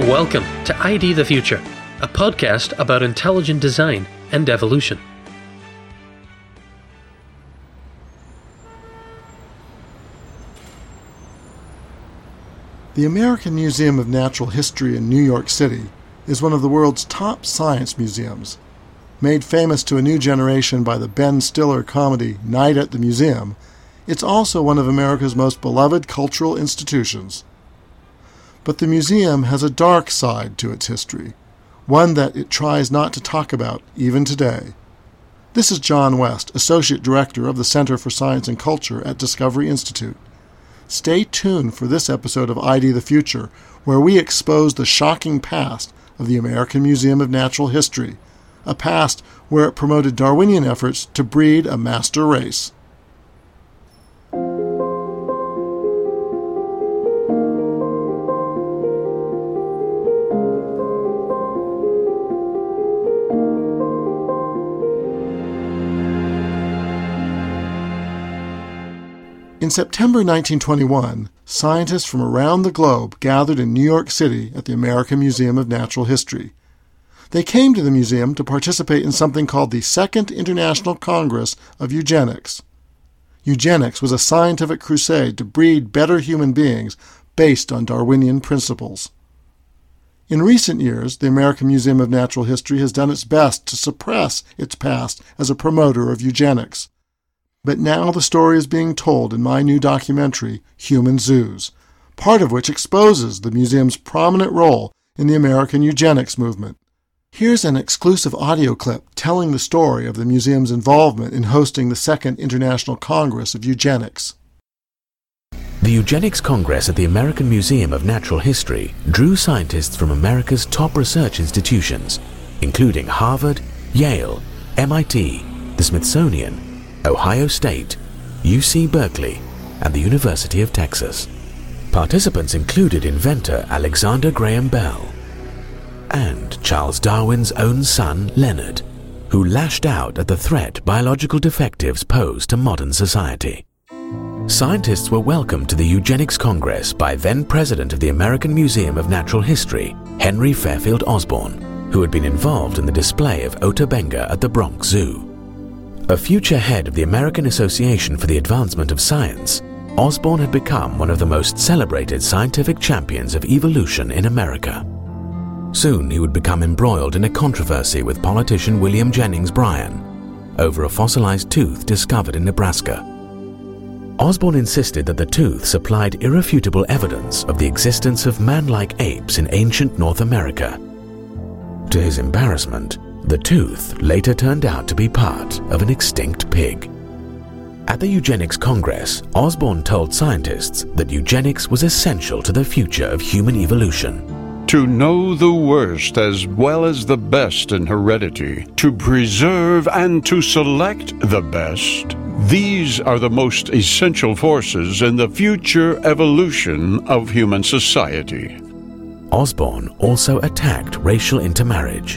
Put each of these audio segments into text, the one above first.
Welcome to ID the Future, a podcast about intelligent design and evolution. The American Museum of Natural History in New York City is one of the world's top science museums. Made famous to a new generation by the Ben Stiller comedy Night at the Museum, it's also one of America's most beloved cultural institutions. But the museum has a dark side to its history, one that it tries not to talk about even today. This is John West, Associate Director of the Center for Science and Culture at Discovery Institute. Stay tuned for this episode of ID the Future, where we expose the shocking past of the American Museum of Natural History, a past where it promoted Darwinian efforts to breed a master race. In September 1921, scientists from around the globe gathered in New York City at the American Museum of Natural History. They came to the museum to participate in something called the Second International Congress of Eugenics. Eugenics was a scientific crusade to breed better human beings based on Darwinian principles. In recent years, the American Museum of Natural History has done its best to suppress its past as a promoter of eugenics. But now the story is being told in my new documentary, Human Zoos, part of which exposes the museum's prominent role in the American eugenics movement. Here's an exclusive audio clip telling the story of the museum's involvement in hosting the Second International Congress of Eugenics. The Eugenics Congress at the American Museum of Natural History drew scientists from America's top research institutions, including Harvard, Yale, MIT, the Smithsonian, Ohio State, UC Berkeley, and the University of Texas. Participants included inventor Alexander Graham Bell and Charles Darwin's own son, Leonard, who lashed out at the threat biological defectives pose to modern society. Scientists were welcomed to the Eugenics Congress by then-president of the American Museum of Natural History, Henry Fairfield Osborn, who had been involved in the display of Ota Benga at the Bronx Zoo. A future head of the American Association for the Advancement of Science, Osborn had become one of the most celebrated scientific champions of evolution in America. Soon he would become embroiled in a controversy with politician William Jennings Bryan over a fossilized tooth discovered in Nebraska. Osborn insisted that the tooth supplied irrefutable evidence of the existence of man-like apes in ancient North America. To his embarrassment, the tooth later turned out to be part of an extinct pig. At the Eugenics Congress, Osborn told scientists that eugenics was essential to the future of human evolution. To know the worst as well as the best in heredity, to preserve and to select the best, these are the most essential forces in the future evolution of human society. Osborn also attacked racial intermarriage.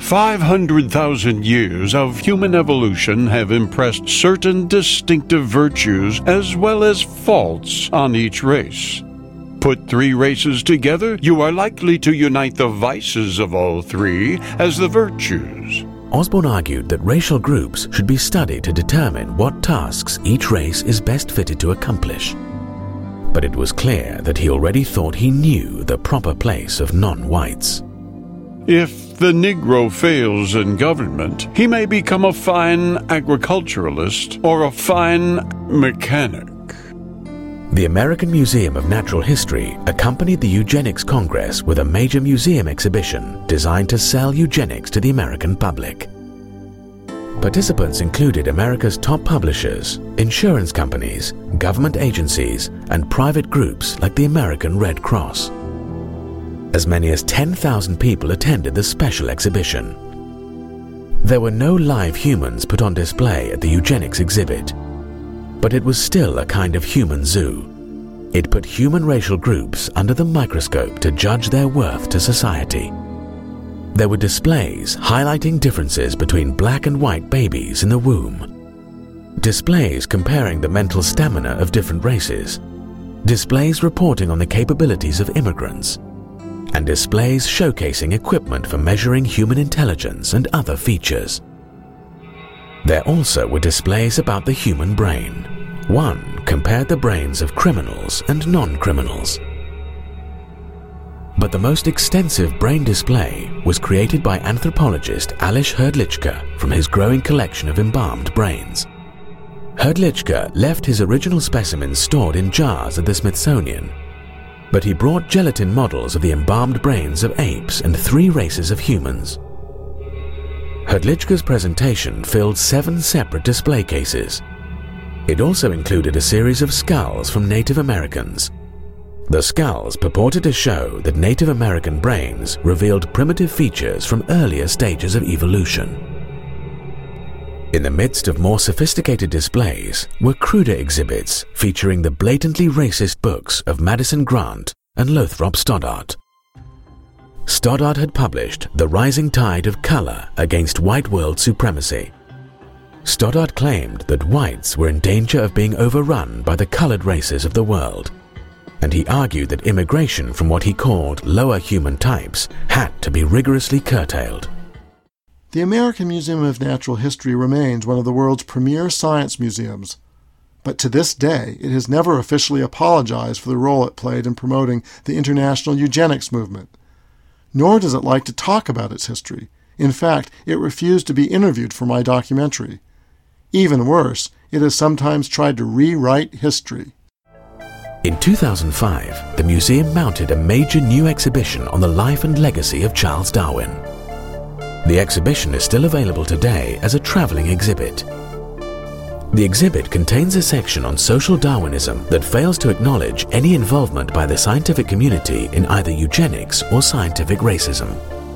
500,000 years of human evolution have impressed certain distinctive virtues as well as faults on each race. Put three races together, you are likely to unite the vices of all three as the virtues. Osborn argued that racial groups should be studied to determine what tasks each race is best fitted to accomplish. But it was clear that he already thought he knew the proper place of non-whites. If the Negro fails in government, he may become a fine agriculturalist or a fine mechanic. The American Museum of Natural History accompanied the Eugenics Congress with a major museum exhibition designed to sell eugenics to the American public. Participants included America's top publishers, insurance companies, government agencies, and private groups like the American Red Cross. As many as 10,000 people attended the special exhibition. There were no live humans put on display at the eugenics exhibit, but it was still a kind of human zoo. It put human racial groups under the microscope to judge their worth to society. There were displays highlighting differences between black and white babies in the womb, displays comparing the mental stamina of different races, displays reporting on the capabilities of immigrants, and displays showcasing equipment for measuring human intelligence and other features. There also were displays about the human brain. One compared the brains of criminals and non-criminals. But the most extensive brain display was created by anthropologist Alois Hrdlicka from his growing collection of embalmed brains. Hrdlicka left his original specimens stored in jars at the Smithsonian, but he brought gelatin models of the embalmed brains of apes and 3 races of humans. Hrdlicka's presentation filled 7 separate display cases. It also included a series of skulls from Native Americans. The skulls purported to show that Native American brains revealed primitive features from earlier stages of evolution. In the midst of more sophisticated displays were cruder exhibits featuring the blatantly racist books of Madison Grant and Lothrop Stoddart. Stoddart had published The Rising Tide of Color Against White World Supremacy. Stoddart claimed that whites were in danger of being overrun by the colored races of the world, and he argued that immigration from what he called lower human types had to be rigorously curtailed. The American Museum of Natural History remains one of the world's premier science museums, but to this day it has never officially apologized for the role it played in promoting the international eugenics movement. Nor does it like to talk about its history. In fact, it refused to be interviewed for my documentary. Even worse, it has sometimes tried to rewrite history. In 2005, the museum mounted a major new exhibition on the life and legacy of Charles Darwin. The exhibition is still available today as a traveling exhibit. The exhibit contains a section on social Darwinism that fails to acknowledge any involvement by the scientific community in either eugenics or scientific racism.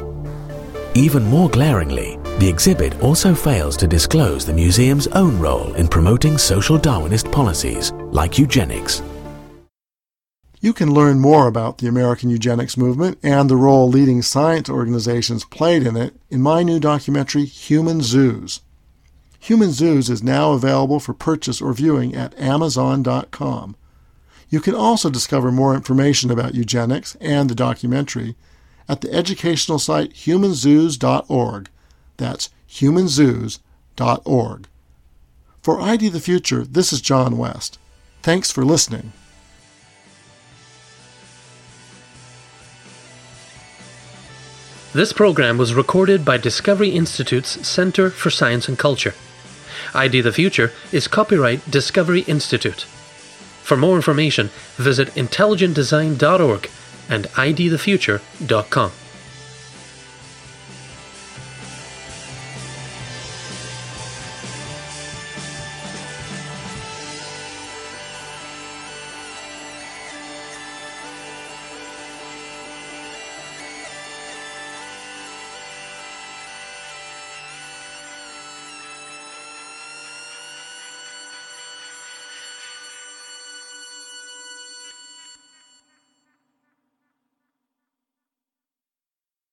Even more glaringly, the exhibit also fails to disclose the museum's own role in promoting social Darwinist policies like eugenics. You can learn more about the American eugenics movement and the role leading science organizations played in it in my new documentary, Human Zoos. Human Zoos is now available for purchase or viewing at Amazon.com. You can also discover more information about eugenics and the documentary at the educational site humanzoos.org. That's humanzoos.org. For ID the Future, this is John West. Thanks for listening. This program was recorded by Discovery Institute's Center for Science and Culture. ID the Future is copyright Discovery Institute. For more information, visit intelligentdesign.org and idthefuture.com.